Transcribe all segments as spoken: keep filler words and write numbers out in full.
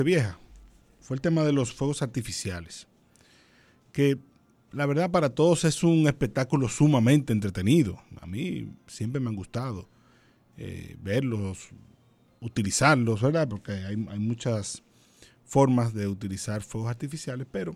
vieja fue el tema de los fuegos artificiales, que la verdad para todos es un espectáculo sumamente entretenido. A mí siempre me han gustado eh, verlos, utilizarlos, ¿verdad? Porque hay, hay muchas formas de utilizar fuegos artificiales, pero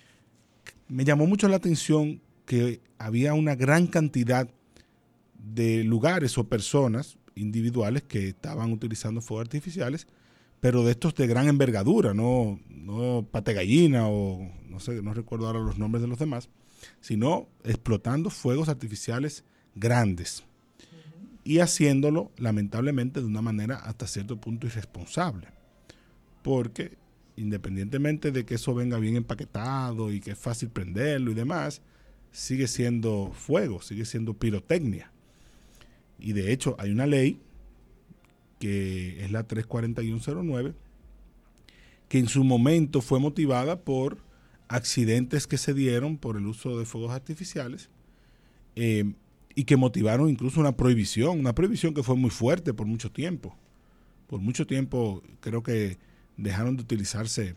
me llamó mucho la atención que había una gran cantidad de lugares o personas individuales que estaban utilizando fuegos artificiales, pero de estos de gran envergadura, no, no pate gallina o no sé, no recuerdo ahora los nombres de los demás, sino explotando fuegos artificiales grandes uh-huh. y haciéndolo lamentablemente de una manera hasta cierto punto irresponsable, porque independientemente de que eso venga bien empaquetado y que es fácil prenderlo y demás, sigue siendo fuego, sigue siendo pirotecnia. Y de hecho hay una ley que es la tres cuarenta y uno cero nueve, que en su momento fue motivada por accidentes que se dieron por el uso de fuegos artificiales eh, y que motivaron incluso una prohibición, una prohibición que fue muy fuerte por mucho tiempo. Por mucho tiempo creo que dejaron de utilizarse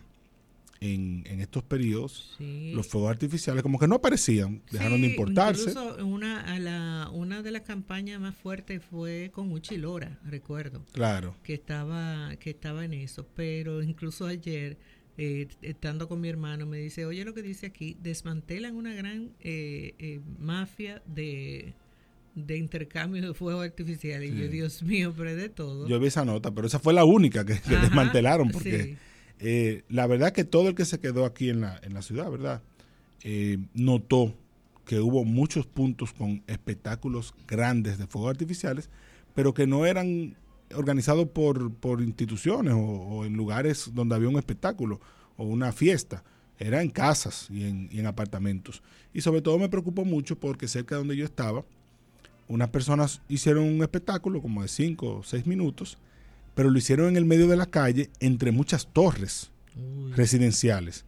en, en estos periodos sí. los fuegos artificiales, como que no aparecían, dejaron sí, de importarse. Incluso una, a la, una de las campañas más fuertes fue con Uchi Lora, recuerdo. Claro. Que estaba, que estaba en eso, pero incluso ayer, eh, estando con mi hermano, me dice, oye lo que dice aquí, desmantelan una gran eh, eh, mafia de... de intercambio de fuegos artificiales. Sí. Y yo, Dios mío, pero es de todo. Yo vi esa nota, pero esa fue la única que, que Ajá, desmantelaron, porque sí. eh, la verdad que todo el que se quedó aquí en la, en la ciudad, ¿verdad? Eh, notó que hubo muchos puntos con espectáculos grandes de fuegos artificiales, pero que no eran organizados por, por instituciones o, o en lugares donde había un espectáculo o una fiesta. Era en casas y en, y en apartamentos. Y sobre todo me preocupó mucho porque cerca de donde yo estaba, unas personas hicieron un espectáculo como de cinco o seis minutos, pero lo hicieron en el medio de la calle, entre muchas torres Uy. residenciales.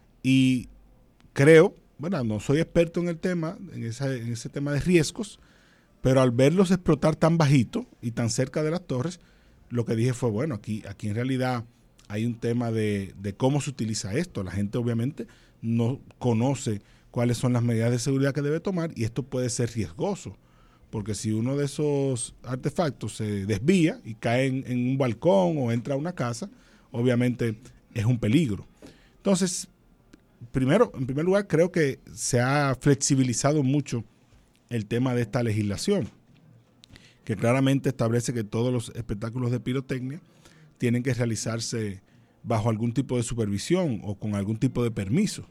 Y creo, bueno, no soy experto en el tema, en, esa, en ese tema de riesgos, pero al verlos explotar tan bajito y tan cerca de las torres, lo que dije fue, bueno, aquí, aquí en realidad hay un tema de, de cómo se utiliza esto. La gente obviamente no conoce cuáles son las medidas de seguridad que debe tomar y esto puede ser riesgoso. Porque si uno de esos artefactos se desvía y cae en, en un balcón o entra a una casa, obviamente es un peligro. Entonces, primero, en primer lugar, creo que se ha flexibilizado mucho el tema de esta legislación, que claramente establece que todos los espectáculos de pirotecnia tienen que realizarse bajo algún tipo de supervisión o con algún tipo de permiso.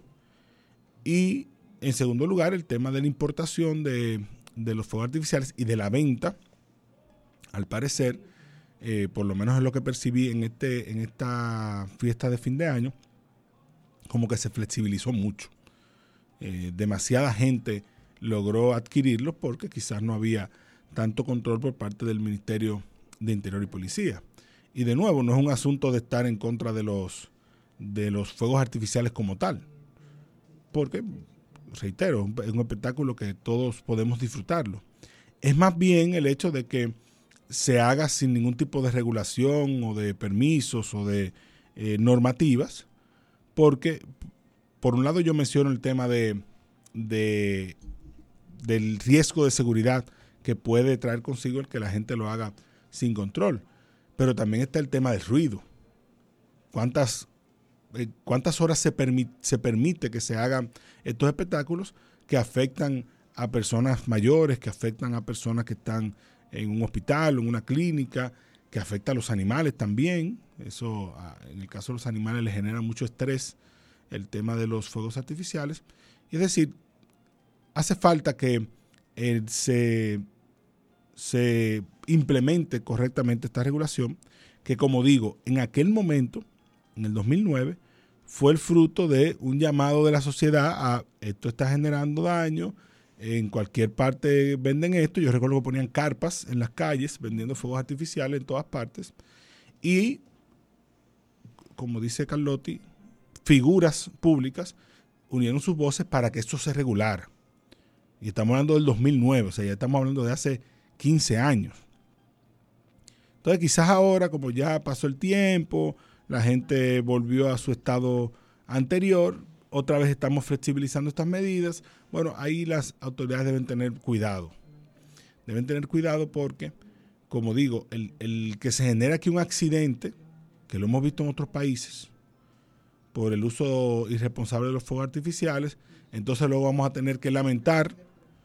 Y, en segundo lugar, el tema de la importación de... de los fuegos artificiales y de la venta, al parecer, eh, por lo menos es lo que percibí en este en esta fiesta de fin de año, como que se flexibilizó mucho. Eh, demasiada gente logró adquirirlos porque quizás no había tanto control por parte del Ministerio de Interior y Policía. Y de nuevo, no es un asunto de estar en contra de los, de los fuegos artificiales como tal, porque... reitero, es un espectáculo que todos podemos disfrutarlo. Es más bien el hecho de que se haga sin ningún tipo de regulación o de permisos o de eh, normativas, porque por un lado yo menciono el tema de, de del riesgo de seguridad que puede traer consigo el que la gente lo haga sin control, pero también está el tema del ruido. ¿Cuántas cuántas horas se, permi- se permite que se hagan estos espectáculos que afectan a personas mayores, que afectan a personas que están en un hospital o en una clínica, que afecta a los animales también? Eso, en el caso de los animales, les genera mucho estrés el tema de los fuegos artificiales. Es decir, hace falta que eh, se, se implemente correctamente esta regulación, que como digo, en aquel momento, en el dos mil nueve, fue el fruto de un llamado de la sociedad a esto está generando daño, en cualquier parte venden esto. Yo recuerdo que ponían carpas en las calles vendiendo fuegos artificiales en todas partes y, como dice Carlotti, figuras públicas unieron sus voces para que esto se regulara. Y estamos hablando del dos mil nueve, o sea, ya estamos hablando de hace quince años. Entonces quizás ahora, como ya pasó el tiempo, la gente volvió a su estado anterior, otra vez estamos flexibilizando estas medidas. Bueno, ahí las autoridades deben tener cuidado. Deben tener cuidado porque, como digo, el, el que se genera aquí un accidente, que lo hemos visto en otros países, por el uso irresponsable de los fuegos artificiales, entonces luego vamos a tener que lamentar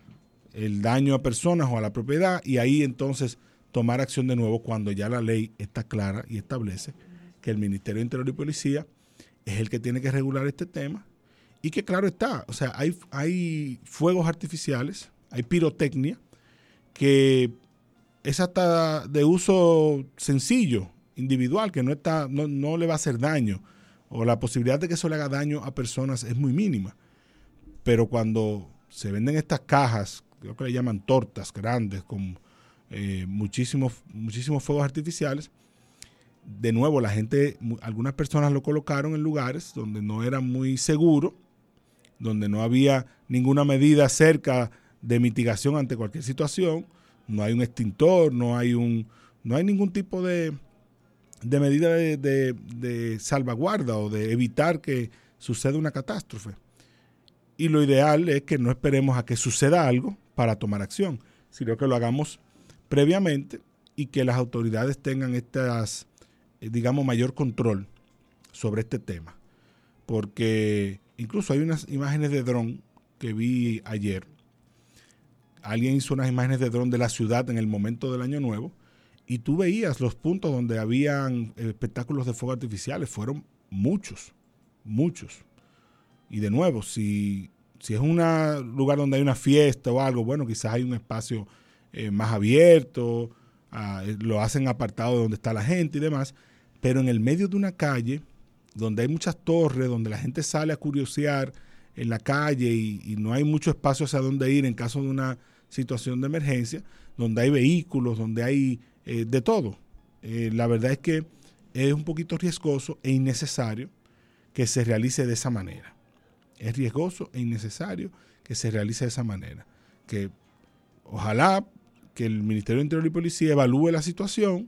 el daño a personas o a la propiedad y ahí entonces tomar acción de nuevo cuando ya la ley está clara y establece que el Ministerio de Interior y Policía es el que tiene que regular este tema y que claro está, o sea, hay, hay fuegos artificiales, hay pirotecnia que es hasta de uso sencillo, individual, que no, está, no, no le va a hacer daño o la posibilidad de que eso le haga daño a personas es muy mínima. Pero cuando se venden estas cajas, creo que le llaman tortas grandes, con eh, muchísimos, muchísimos fuegos artificiales, de nuevo la gente, algunas personas lo colocaron en lugares donde no era muy seguro, donde no había ninguna medida cerca de mitigación ante cualquier situación, no hay un extintor, no hay un, no hay ningún tipo de, de medida de, de, de salvaguarda o de evitar que suceda una catástrofe. Y lo ideal es que no esperemos a que suceda algo para tomar acción, sino que lo hagamos previamente y que las autoridades tengan estas, digamos, mayor control sobre este tema. Porque incluso hay unas imágenes de dron que vi ayer. Alguien hizo unas imágenes de dron de la ciudad en el momento del Año Nuevo y tú veías los puntos donde habían espectáculos de fuegos artificiales. Fueron muchos, muchos. Y de nuevo, si, si es un lugar donde hay una fiesta o algo, bueno, quizás hay un espacio eh, más abierto, uh, lo hacen apartado de donde está la gente y demás, pero en el medio de una calle, donde hay muchas torres, donde la gente sale a curiosear en la calle y, y no hay mucho espacio hacia dónde ir en caso de una situación de emergencia, donde hay vehículos, donde hay eh, de todo. Eh, la verdad es que es un poquito riesgoso e innecesario que se realice de esa manera. Es riesgoso e innecesario que se realice de esa manera. Que ojalá que el Ministerio de Interior y Policía evalúe la situación,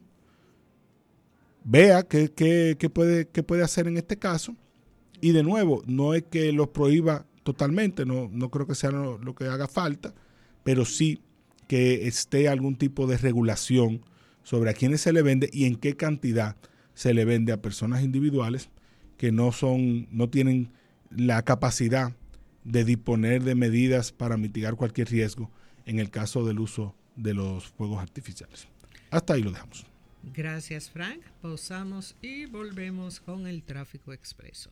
vea qué, qué, qué, puede, qué puede hacer en este caso. Y de nuevo, no es que los prohíba totalmente, no, no creo que sea lo, lo que haga falta, pero sí que esté algún tipo de regulación sobre a quiénes se le vende y en qué cantidad se le vende a personas individuales que no son, no tienen la capacidad de disponer de medidas para mitigar cualquier riesgo en el caso del uso de los fuegos artificiales. Hasta ahí lo dejamos. Gracias, Frank. Pausamos y volvemos con el tráfico expreso.